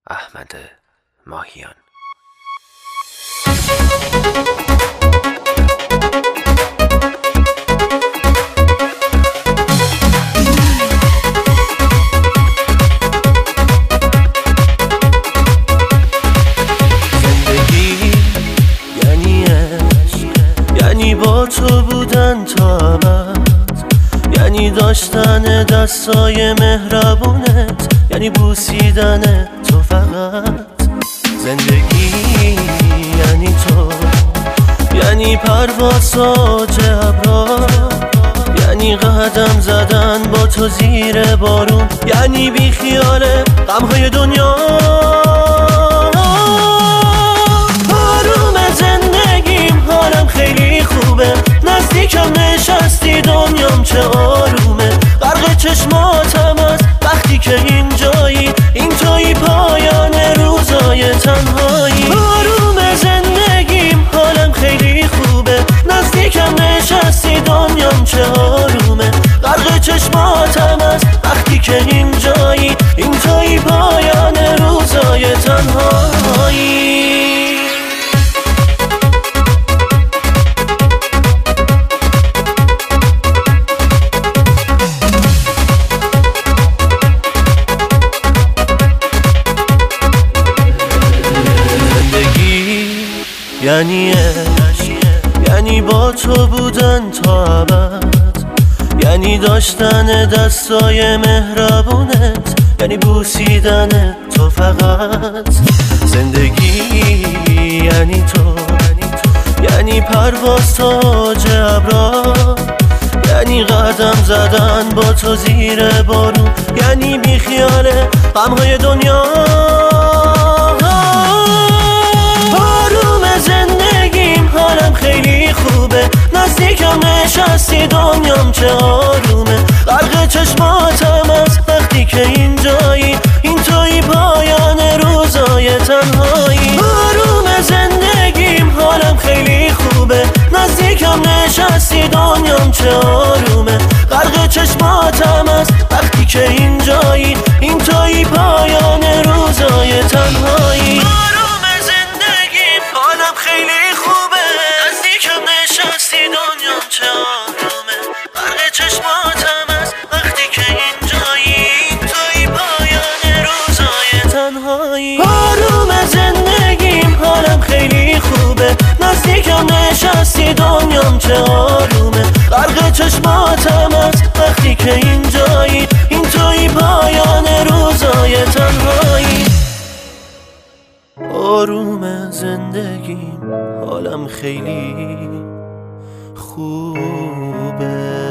احمد ماهیان. زندگی یعنی عشق، یعنی با تو بودن تا ابد، یعنی داشتن دستای مهربونت، یعنی بوسیدن تو فقط. زندگی یعنی تو، یعنی پرواز اوج ابرا، یعنی قدم زدن با تو زیر بارون، یعنی بی خیال غمهای دنیا. آروم زندگیم، حالم خیلی خوبه، نزدیکم نشستی دنیام چه آرومه. غرق چشماتم از وقتی که اینجایی، این توی پایان روزای تنهایی. آروم زندگیم، حالم خیلی خوبه، نزدیکم نشستی دنیام چه آرومه. غرق چشماتم از وقتی که اینجایی، این توی پایان روزای تنهایی. یعنی عشق، یعنی با تو بودن تا ابد، یعنی داشتن دستای مهربونت، یعنی بوسیدن تو فقط. زندگی یعنی تو، یعنی پرواز تا اوج ابرا، یعنی قدم زدن با تو زیر بارون، یعنی بی خیال غمهای دنیا. زندگیم، حالم خیلی خوبه، نزدیکم نشستی دنیام چه آرومه. غرق چشماتم از وقتی که اینجایی، این توی پایان روزای تنهایی. آروم زندگیم، حالم خیلی خوبه، نزدیکم نشستی دنیام چه آرومه. غرق چشماتم از وقتی که اینجایی، این توی پایان روزای تنهایی. چه آرومه، غرق چشماتم از وقتی که اینجایی، این توی پایان روزای تنهایی. آروم زندگیم، حالم خیلی خوبه، نزدیکم نشستی دنیام چه آرومه. غرق چشماتم از وقتی که اینجایی، این توی پایان روزای تنهایی. آروم زندگیم، حالم خیلی خوبه.